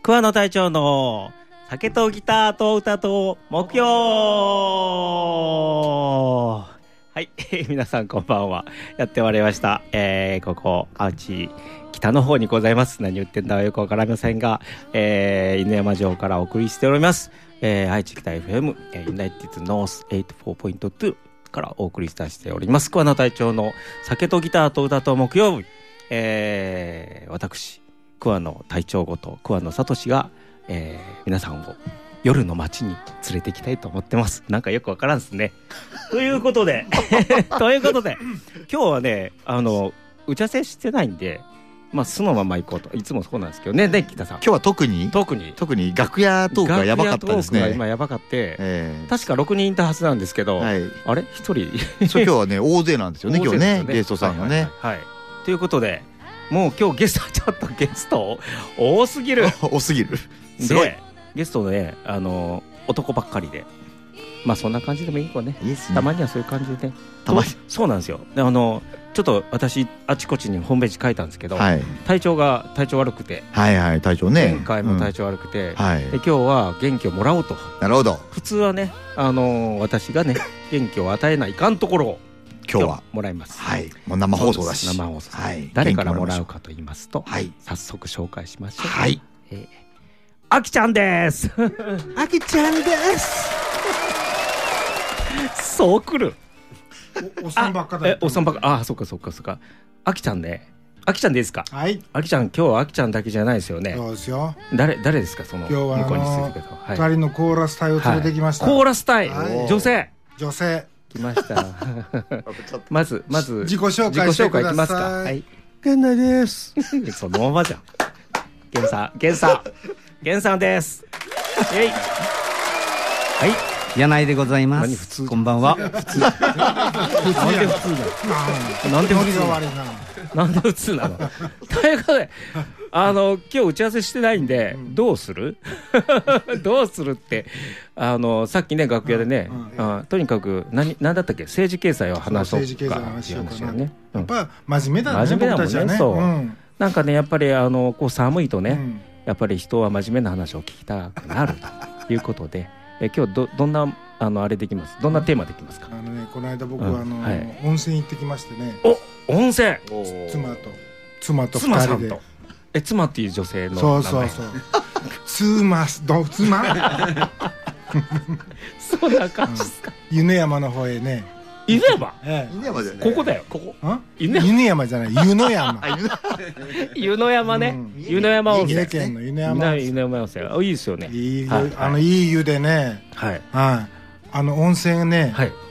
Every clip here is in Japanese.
桑野隊長の酒とギターと歌と目標。はい、皆さんこんばんは。やってまいりました。ここ北の方にございます。何言ってんだかよくわかりませんが、犬山城からお送りしております。愛知北 FM、ユナイテッドノース 84.2 からお送りしております。桑野隊長の酒とギターと歌と木曜日。私桑野隊長ごと桑野聡が、皆さんを夜の街に連れて行きたいと思ってます。なんかよくわからんですね。ということで今日はね打ち合わせしてないんで、素のまま行こうといつもそうなんですけどね。北さん、 今日は特に楽屋トークがやばかったですね。 今やばかって、確か6人いたはずなんですけど、あれ1人そう今日はね大勢なんですよね。今日ねゲストさんがね、 はいということで、もう今日ゲスト多すぎるすごいゲストね、男ばっかりで、そんな感じでもいい子ね。いいですね。たまにはそういう感じでね。そうなんですよ。でちょっと私あちこちにホームページ書いたんですけど、体調悪くて、 体調ね、 前回も体調悪くて、で今日は元気をもらおうと。 なるほど。 普通はね私がね元気を与えないかんところを今日はもらいます。 もう生放送だし。 生放送。誰からもらうかと言いますと、早速紹介しましょう。あきちゃんです。 あきちゃんです。 そう来る。 おっさんばっかだ。 おっさんばっか。そっか。あきちゃんね。あきちゃんでいいですか。 はい。 あきちゃん、今日はあきちゃんだけじゃないですよね。 そうですよ。 誰ですか、その向こうに住んでる方。2人のコーラス隊を連れてきました。 コーラス隊、女性来ました。まず自己紹介してください。 いきますか。はい。 源内です。 そのままじゃん。源さんです。はい。 柳井でございます。こんばんは。 なんで普通なの。ということで、今日打ち合わせしてないんで、どうするってさっきね楽屋でね、とにかく何だったっけ、政治経済を話そうかっていう話よね。 やっぱ真面目だね、僕たちはね。 なんかね、やっぱりこう寒いとね、やっぱり人は真面目な話を聞きたくなるということで、今日どんなあれできます。どんなテーマできますか。 この間僕は温泉行ってきましてね。 温泉。 妻と2人で。 妻っていう女性の名前。 そう妻そんな感じですか。 犬山の方へね。 犬山じゃない。ここだよ。ここ。 犬山じゃない。湯の山。 湯の山ね。湯の山温泉。 三重県の湯の山温泉。 いいですよね。 いい湯でね。温泉ね。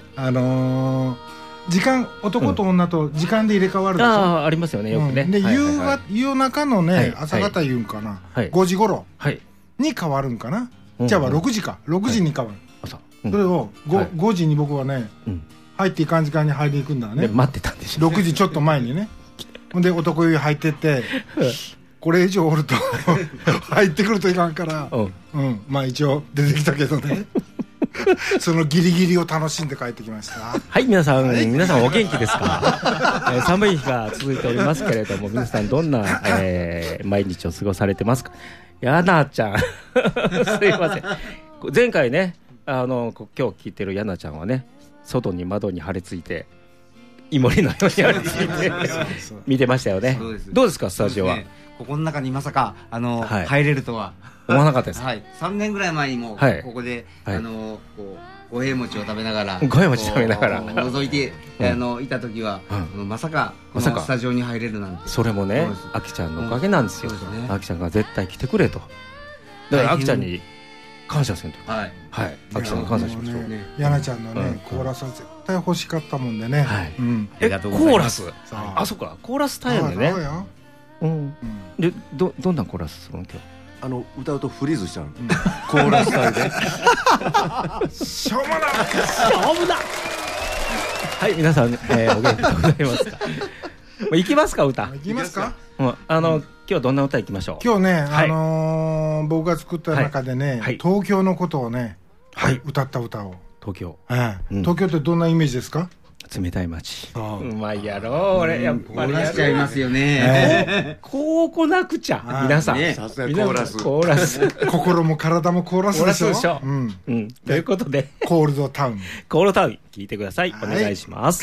時間、男と女と時間で入れ替わるでしょ。 ありますよね、よくね。 で夕中のね、朝方言うんかな、5時頃に変わるんかな。じゃあ6時か、6時に変わる。それを5時に僕はね入っていかん時間に入りに行くんだね。 待ってたんでしょ。 6時ちょっと前にね。ほんで男湯入ってってこれ以上おると入ってくるといかんから、一応出てきたけどね。そのギリギリを楽しんで帰ってきました。 はい、皆さんお元気ですか。寒い日が続いておりますけれども、皆さんどんな毎日を過ごされてますか。やなちゃんすいません。前回ね今日聞いてるやなちゃんはね、外に窓に張り付いてイモリのように張り付いて見てましたよね。どうですか、スタジオは。 ここの中にまさか入れるとは思わなかったです。 3年ぐらい前にもここで五平餅を食べながら覗いていた時はまさかこのスタジオに入れるなんて。 それもね、あきちゃんのおかげなんですよ。あきちゃんが絶対来てくれと。だからあきちゃんに感謝せんと。あきちゃんに感謝しましょう。 やなちゃんのねコーラスは絶対欲しかったもんでね。 コーラス。そうか、コーラスタイムでね。でどんなコーラスするの今日。 歌うとフリーズしちゃう。 コーラスタイルで。 しょうもな。 はい、皆さんお元気でございますか。行きますか、歌。 行きますか。 今日どんな歌行きましょう。 今日ね僕が作った中でね、東京のことをね歌った歌を。 東京。 東京ってどんなイメージですか。 冷たい街。うまいやろ、俺、やっぱり。 凍らしちゃいますよね。 こうなくちゃ、皆さん。 さすがコーラス。 コーラス。 心も体もコーラスでしょ。 コーラスでしょ。うん。ということで。 コールドタウン。 コールドタウン、聞いてください。お願いします。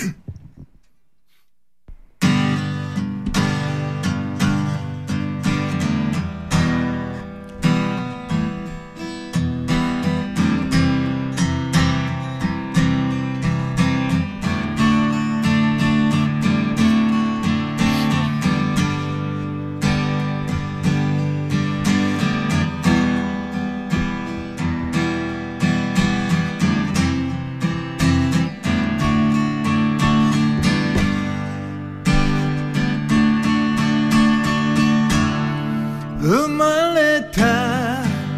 生まれた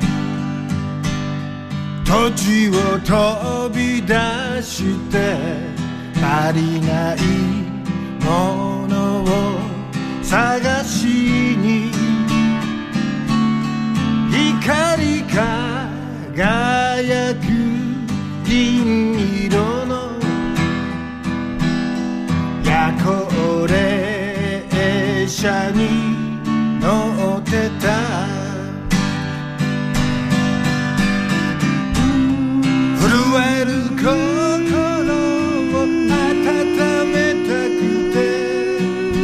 土地を飛び出して足りないものを探しに光り輝く銀色の夜行列車に乗ってた震える心を温めたくて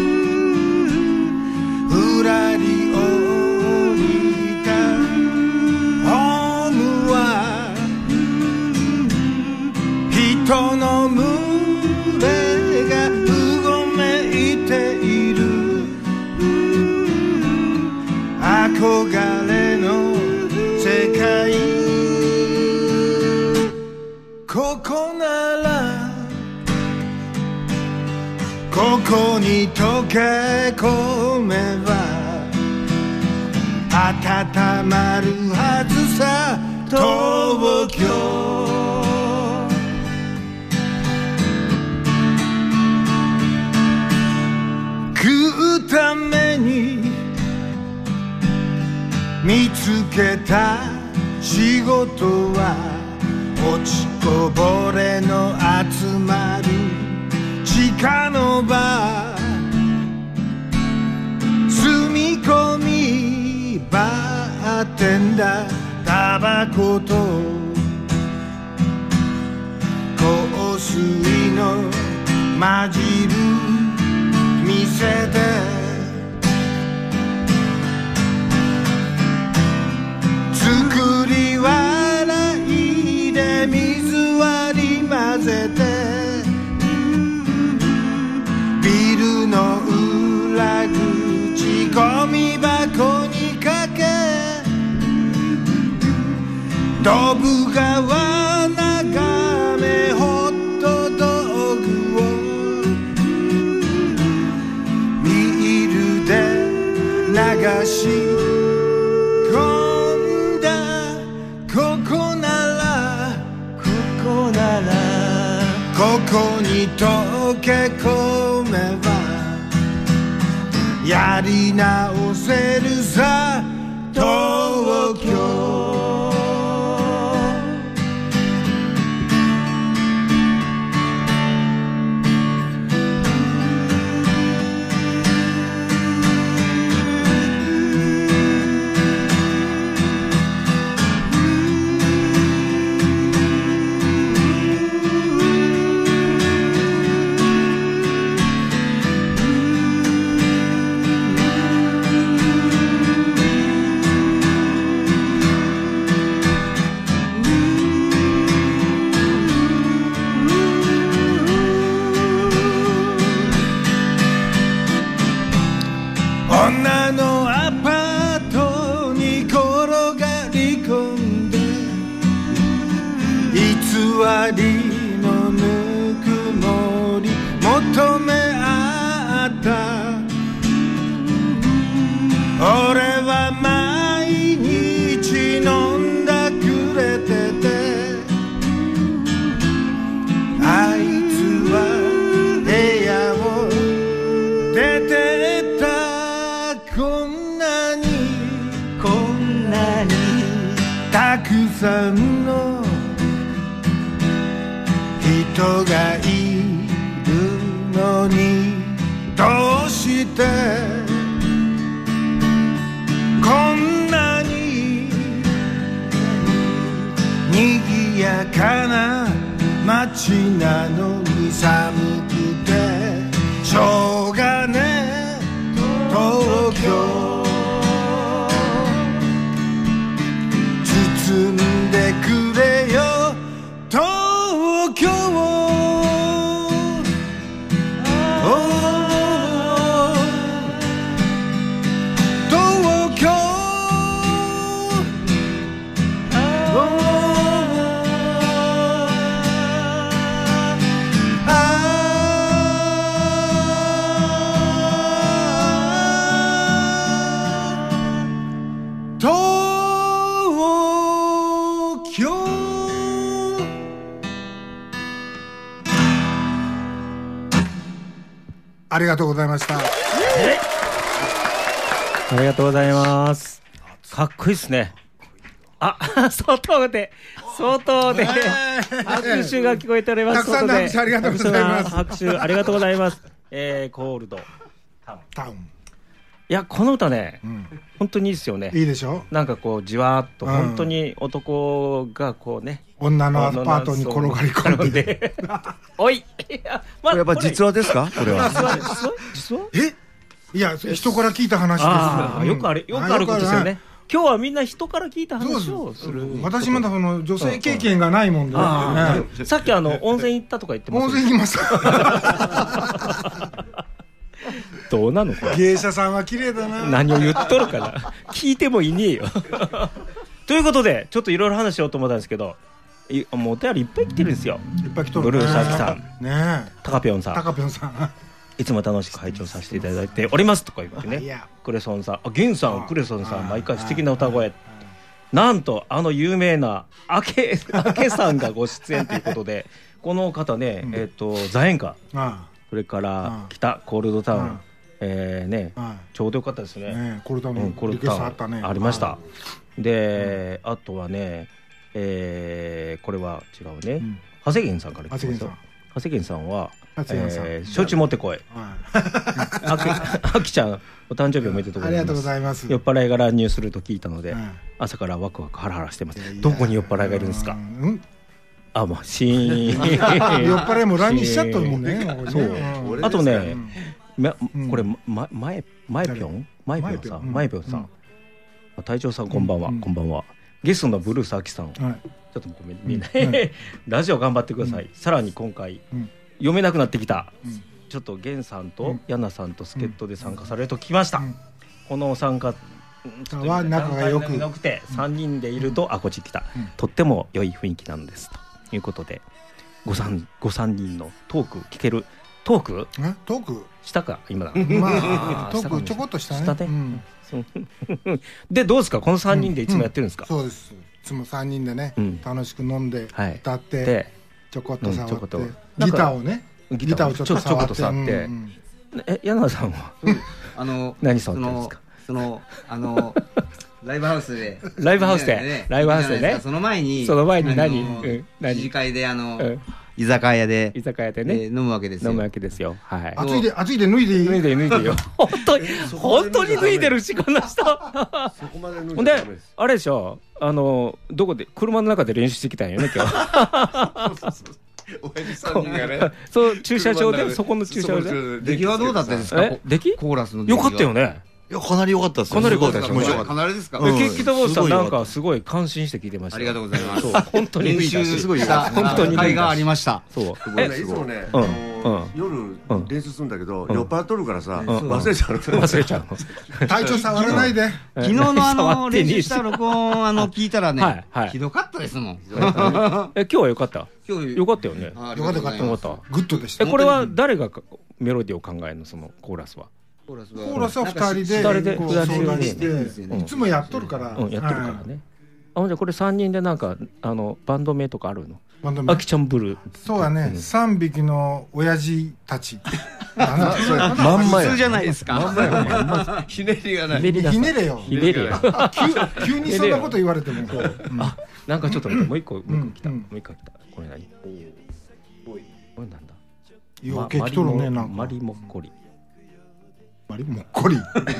ふらり降りたホームは人の群れがうごめいている憧れの世界ここならここに溶け込めば温まるはずさ東京食うために見つけた仕事は落ちこぼれの集まる地下のバー住み込みバーテンダータバコと香水の混じる店で作り笑いで水割り混ぜてビルの裏口ゴミ箱にかけドブ川眺めホットドッグをビールで流しここに溶け込めばやり直せるさ東京女のアパートに転がり込んで偽りのぬくもり求め合った俺は毎日飲んだくれててあいつは部屋を出てったこんなにたくさんの人がいのにどうしてこんなに賑やかな街なのに寒くてしょうがねえ東京包んでくれよ東京ありがとうございました。 ありがとうございます。かっこいいですね。あ、外で拍手が聞こえております。 たくさんの拍手ありがとうございます。 拍手ありがとうございます。コールドタウン。 いや、この歌ね、本当にいいですよね。 いいでしょ。 なんかこうじわーっと本当に男がこうね、 女のアパートに転がり込んでおい、 これやっぱ実話ですか？これは実話？ いや、人から聞いた話です。 よくあることですよね。今日はみんな人から聞いた話をする。 私まだその女性経験がないもんでね。 さっき温泉行ったとか言ってます。 温泉行きました。 どうなのこれ。 芸者さんは綺麗だな。 何を言っとるかな。聞いてもいねえよ。ということでちょっといろいろ話しようと思ったんですけど、もうお便りいっぱい来てるんですよ。 いっぱい来とる。 ブルーサキさん、 ね、 タカピョンさん、いつも楽しく拝聴させていただいておりますとか言ってね。クレソンさん、ゲンさん、クレソンさん、毎回素敵な歌声。なんと有名なアケさんがご出演ということで、この方ね、ザ演歌、それから北コールドタウン、ね、ちょうどよかったですね。 コールドタウンありました。で、あとはね、これは違うね、長谷源さんから来てますよ。長谷源さんは承知持ってこい。あきちゃんお誕生日おめでとうございます。酔っ払いが乱入すると聞いたので、朝からワクワクハラハラしてます。どこに酔っ払いがいるんですか？まあシーン。 酔っ払いも乱入しちゃったもんね。 あとね、これマイピョンさん、隊長さんこんばんは。こんばんは。ゲストのブルースアキさん、ちょっとごめんみんなラジオ頑張ってください。さらに今回読めなくなってきた、ちょっとゲンさんとヤナさんと助っ人で参加されると聞きました。この参加は仲が良くて3人でいると、こっち来た、とっても良い雰囲気なんですということで、ご三人のトーク聞ける。トークしたか今だ。 まあトークちょこっとしたね。 でどうですか、この3人でいつもやってるんですか？ そうです。いつも3人でね、楽しく飲んで歌ってちょこっと触ってギターをちょっと触って。 柳さんは何触ってるんですか？ ライブハウスでね。 その前に何二次会で居酒屋でね、 飲むわけですよ。 はい。暑いで脱いでよ。本当に脱いでるし、この人。ほんであれでしょ、どこで車の中で練習してきたんよね今日。 親父3人がね。 そう駐車場で、そこの駐車場で。 出来はどうだったんですか？ 出来？ コーラスのよかったよね。 いや、かなり良かったですよ。 かなり良かったでしょ。 かなりですか？ 北坊さんなんかすごい感心して聞いてました。 ありがとうございます。 本当に練習した本当に会がありました。 そう。いつもね、夜練習するんだけど、酔っ払っとるからさ、忘れちゃうの。体調触らないで。 昨日の練習した録音聞いたらね、ひどかったですもん。 今日は良かった？良かったよね。 よかった。グッドでした。 これは誰がメロディーを考えるの、そのコーラスは？ コーラスは2人で相談していつもやっとるからね。じゃあこれ3人でなんかバンド名とかあるの？アキちゃんブルー。 そうだね、3匹の親父たち。 まんまや。 普通じゃないですか。 ひねりがない。 ひねれよ。急にそんなこと言われても。 なんかちょっともう一個来た。これ何？これなんだ？ よけきとるね、なんかマリモッコリ。 マリモッコリ。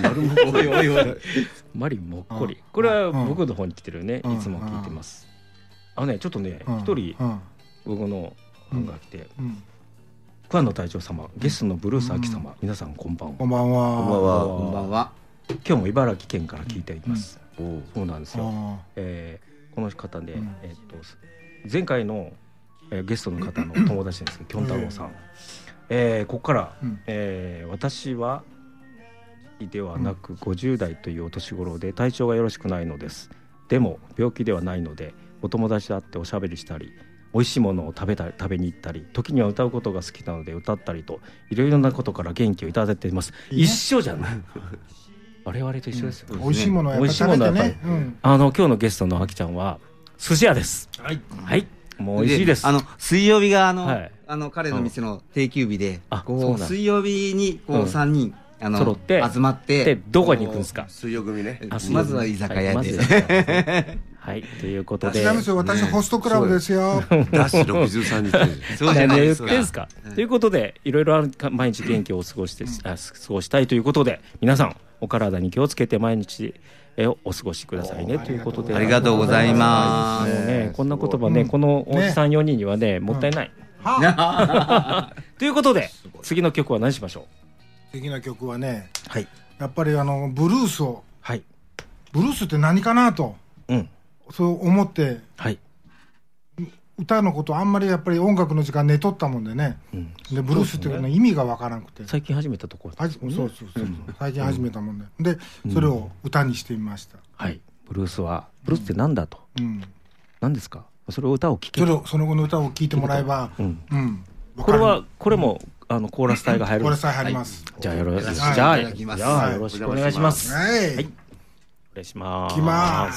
マリモッコリ。これは僕の方に来てるね。いつも聞いてます。ちょっとね、一人僕のファンが来て、桑野隊長様、ゲストのブルース・アキ様、皆さんこんばんは。 こんばんは。 こんばんは。 今日も茨城県から聞いています。そうなんですよ。この方で、前回のゲストの方の友達ですけど、きょん太郎さん。ここから、私はではなく50代というお年頃で体調がよろしくないのです。でも病気ではないので、お友達と会っておしゃべりしたり、美味しいものを食べに行ったり、時には歌うことが好きなので歌ったりと、いろいろなことから元気をいただいています。一緒じゃない。我々と一緒ですよ。 美味しいものはやっぱ食べてね。 今日のゲストのあきちゃんは寿司屋です。はい。もう美味しいです。 水曜日が彼の店の定休日で、水曜日に3人揃って集まって、 どこに行くんですか？ 水曜組ね。 まずは居酒屋で。 はい、ということで。 違いますよ、私ホストクラブですよ。 ダッシュ63日。 そうじゃないですか。ということで、いろいろ毎日元気を過ごしたいということで、皆さんお体に気をつけて毎日お過ごしくださいねということで。 ありがとうございます。 こんな言葉ね、このおじさん4人にはね、もったいない。ということで、次の曲は何しましょう？ 次の曲はね、やっぱりブルースを、ブルースって何かなと、そう思って、歌のことあんまりやっぱり音楽の時間寝とったもんでね、でブルースっていうの意味がわからなくて、 最近始めたところ、 そう最近始めたもんで、それを歌にしてみました。 ブルースって何だと、何ですか？それを歌を聴けその後の歌を聴いてもらえば、 これもコーラス隊が入る。 コーラス隊入ります。 じゃあよろしくお願いします。はい。お願いします。 いきます。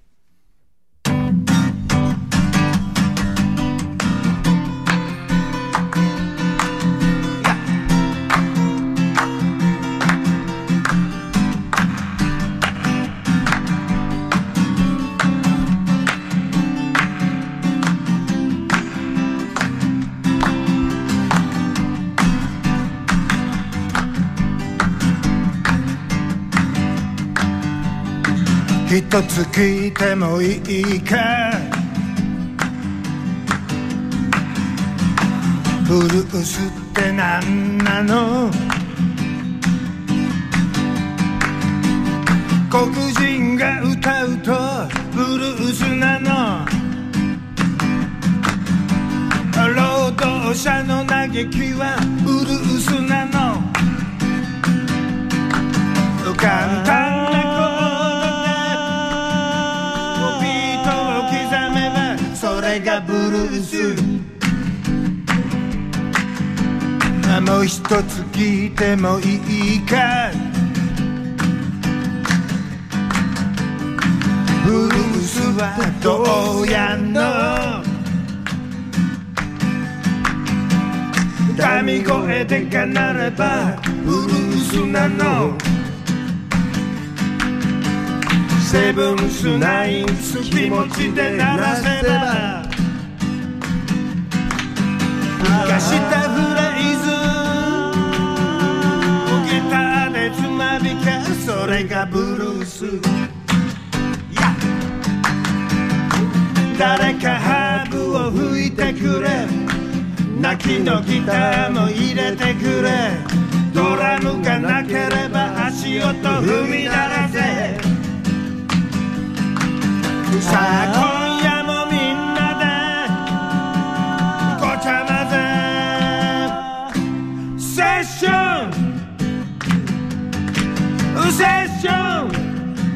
一つ聞いてもいいか？ブルースって何なの？黒人が歌うとブルースなの？労働者の嘆きはブルースなの？簡単なそれがブルース。もう一つ聞いてもいいか？ブルースはどうやんの？神声でかなればブルースなの？セブンスナインス気持ちで鳴らせば浮かしたフレーズをギターでつまびかそれがブルース。誰かハーブを吹いてくれ、泣きのギターも入れてくれ、ドラムがなければ足音踏み鳴らせ。さあ今夜もみんなでごちゃ混ぜセッションセッション。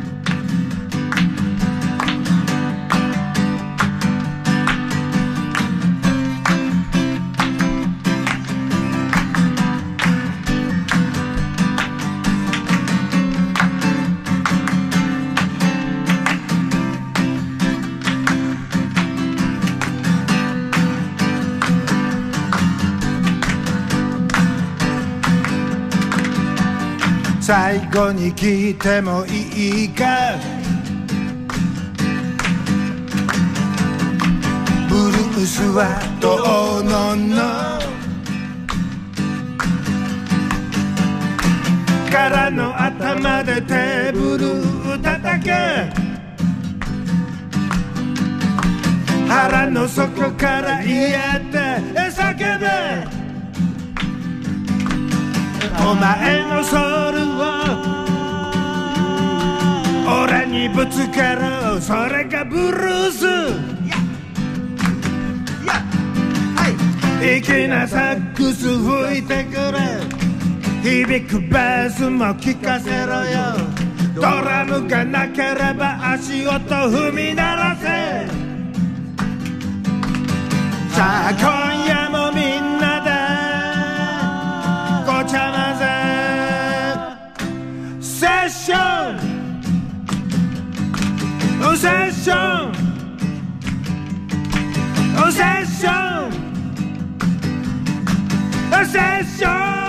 最後に聞いてもいいか？ブルースはどうのの？ からの頭でテーブルを叩け腹の底から言えて叫べお前のソウルを俺にぶつけろそれがブルース粋なサックス吹いてくれ響くベースも聴かせろよドラムがなければ足音踏み鳴らせさあ今夜もみんなでごちゃ混ぜセッションセッションセッションセッション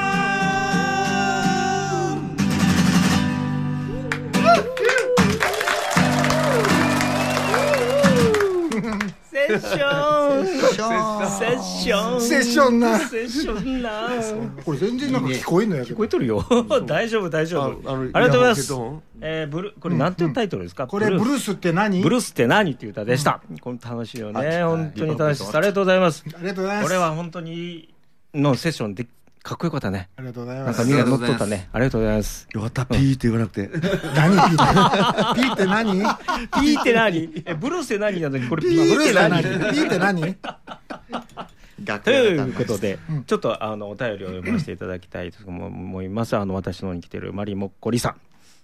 セッションセッションセッションなセッションなこれ全然なんか聞こえんのやけど聞こえとるよ大丈夫大丈夫ありがとうございますこれなんていうタイトルですかこれブルースって何ブルースって何っていう歌でしたこれ楽しいよね本当に楽しいですありがとうございますありがとうございますこれは本当にのセッションでかっこよかったねありがとうございますなんかみんな乗っとったねありがとうございますよかったピーって言わなくて何ピーって何ピーって何ブルースって何なのにこれピーって何ピーって何ということで、ちょっとお便りを読ませていただきたいと思います。私の方に来てるマリモッコリさん。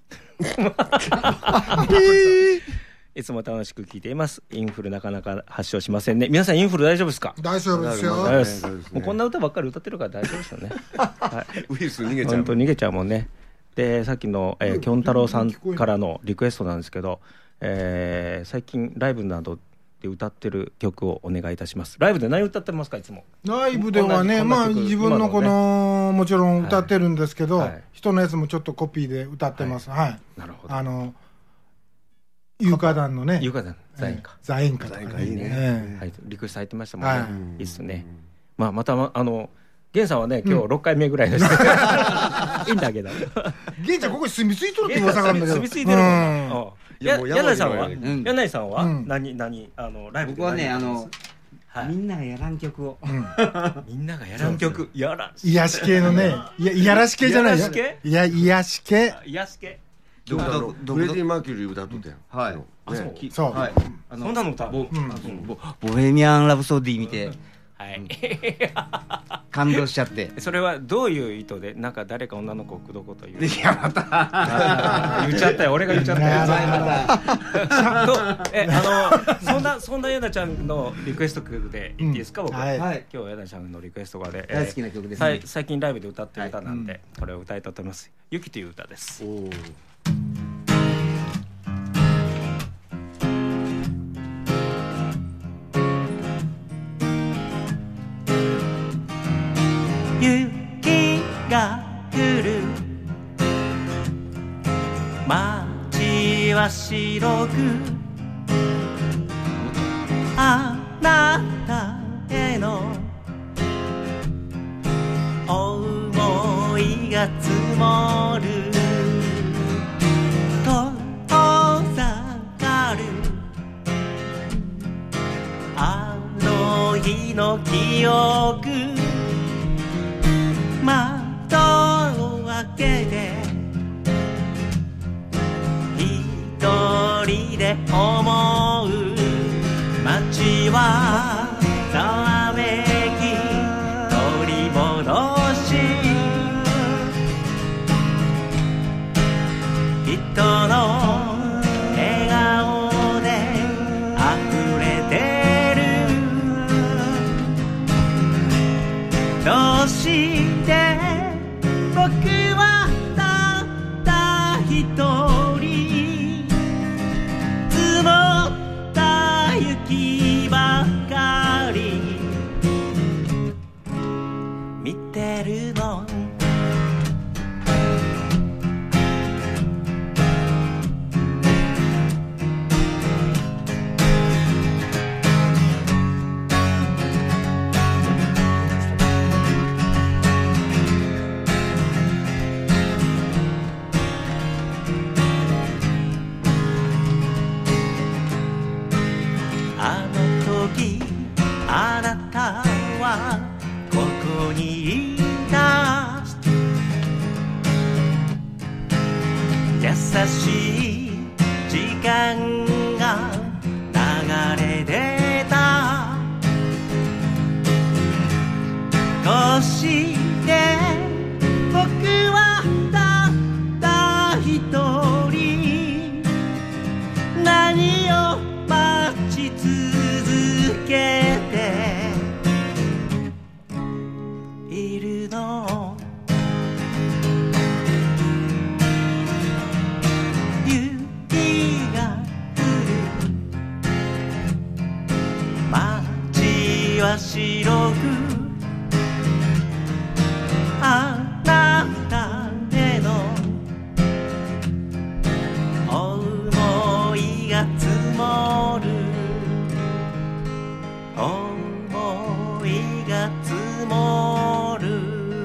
いつも楽しく聞いています。インフルなかなか発症しませんね。皆さんインフル大丈夫ですか？ 大丈夫ですよ。 大丈夫です。もうこんな歌ばっかり歌ってるから大丈夫ですよね。 はい、ウイルス逃げちゃう。 本当逃げちゃうもんね。で、さっきのきょんたろうさんからのリクエストなんですけど、最近ライブなどで歌ってる曲をお願いいたします。ライブで何歌ってますかいつも？ライブではね、まあ自分のこのもちろん歌ってるんですけど、人のやつもちょっとコピーで歌ってます。はい。 なるほど。 有歌団のね。 有歌団座演歌。 座演歌とかいいね。 はい。リクエスト入ってましたもんね。いいっすね。まあまたゲンさんはね今日6回目ぐらいです。いいんだけど。 ゲンちゃんここに住み着いとるって噂があるんだけど。 住み着いてるもんな。柳さんは柳さんは何ライブ僕はねみんながやらん曲をみんながやらん曲癒し系のねいやらし系じゃないよいや癒し系癒し系フレディ・マーキュリー歌っとったやんはいそうそんなの歌ボヘミアン・ラブソディ見てはい感動しちゃってそれはどういう意図でなんか誰か女の子を口説こうといういやまた言っちゃったよ俺が言っちゃったよそんなやなちゃんのリクエスト曲でいいですか僕今日やなちゃんのリクエストがで大好きな曲ですね最近ライブで歌ってる歌なんでこれを歌いたいと思いますゆきという歌です雪が降る街は白くあなたへの想いが積もる遠ざかるあの日の記憶窓を開けて一人で思う街はざわめき取り戻し人の笑顔で溢れてるどうして僕はたった一人積もった雪ばかり見てるのして僕はたった一人何を待ち続けているの雪が降る街は白くあなたへの想いが積もる想いが積もる。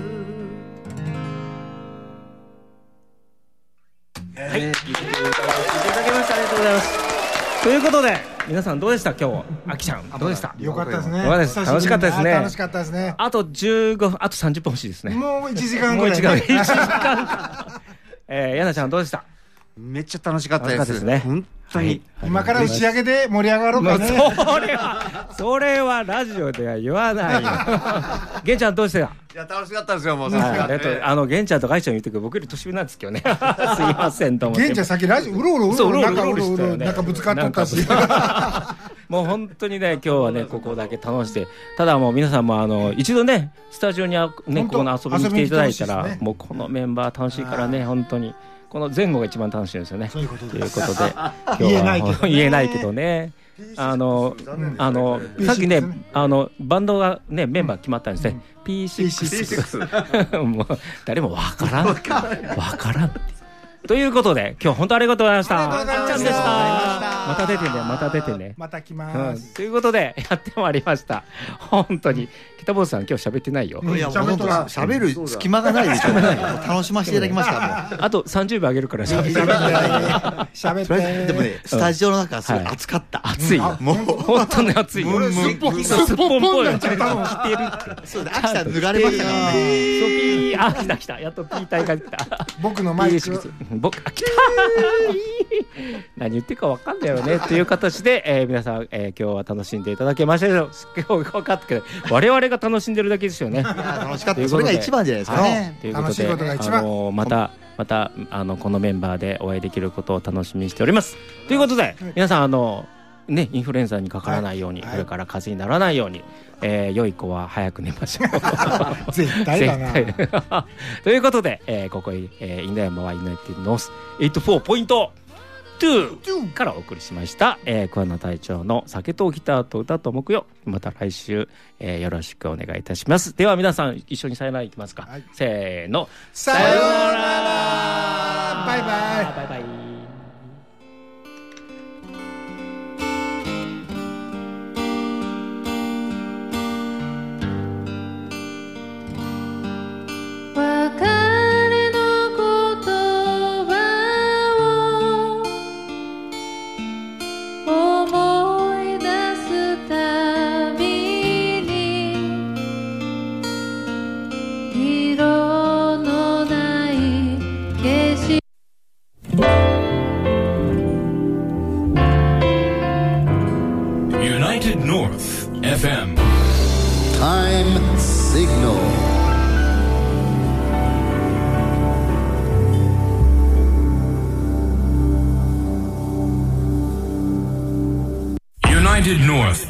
はい、聞いていただきました。ありがとうございます。ということで皆さんどうでした今日。あきちゃんどうでした。 よかったですね。 楽しかったですね。 楽しかったですね。 あと15分あと30分欲しいですね。 もう1時間ぐらい、ね、 もう1時間やなちゃんどうでした。 めっちゃ楽しかったですね。 本当に、 はい、今から打ち上げで盛り上がろうかね。 それはラジオでは言わないよ。玄ちゃんどうしてた。 いや楽しかったですよ。もう玄ちゃんとガイちゃん言ってくる僕より年上なんですけどね。すいませんと思って。 玄ちゃんさっきラジオうろうろなんかぶつかっとったし。 もう本当にね今日はねここだけ楽しんで、ただもう皆さんも一度ねスタジオにねこの遊びに来ていただいたら、もうこのメンバー楽しいからね本当に。この前後が一番楽しいんですよね。ということで今日は言えないけどね。さっきねバンドがねメンバー決まったんですね。P6 もう誰もわからんということで今日本当ありがとうございました。あっちゃんでした。また出てね。 また来ます。 ということでやってまいりました。本当に北坊さん今日喋ってないよ。 いや本当喋る隙間がないでしょ。楽しませていただきました。 あと30秒あげるから喋ってでもねスタジオの中すごい暑かった。 暑いよ。もう本当に暑い。 すっぽんぽんやっちゃったの。 着てるって。そうだ。秋田脱がれましたからね。来たやっとピータイが来た。 僕のマイク。 来た。何言ってるか分かんないよねっていう形で皆さん今日は楽しんでいただけましたでしょう。今日分かったけど我々が楽しんでるだけですよね。 楽しかった。それが一番じゃないですかね。 ということでまたこのメンバーでお会いできることを楽しみにしております。ということで皆さんねインフルエンザにかからないように、これから風邪にならないように、良い子は早く寝ましょう。 絶対だな。 ということで、ここインダヤマはユナイテッドノース 84.2 からお送りしました。桑名隊長の酒とギターと歌と木曜、また来週、よろしくお願いいたします。では皆さん一緒にさよならいきますか、はい、せーのさようならバイバイ。 FM Time Signal United North